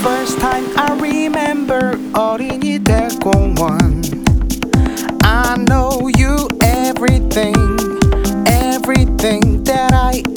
first time I remember 어린이 대공원. I know you everything, everything that I